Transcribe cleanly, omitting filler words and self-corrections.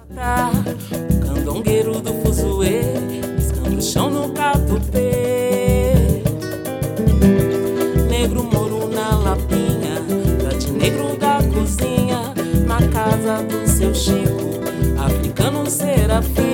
Tá, o candongueiro do fuzuê, piscando o chão no catupê. Negro moro na lapinha, trate negro da cozinha, na casa do seu Chico, africano serafim.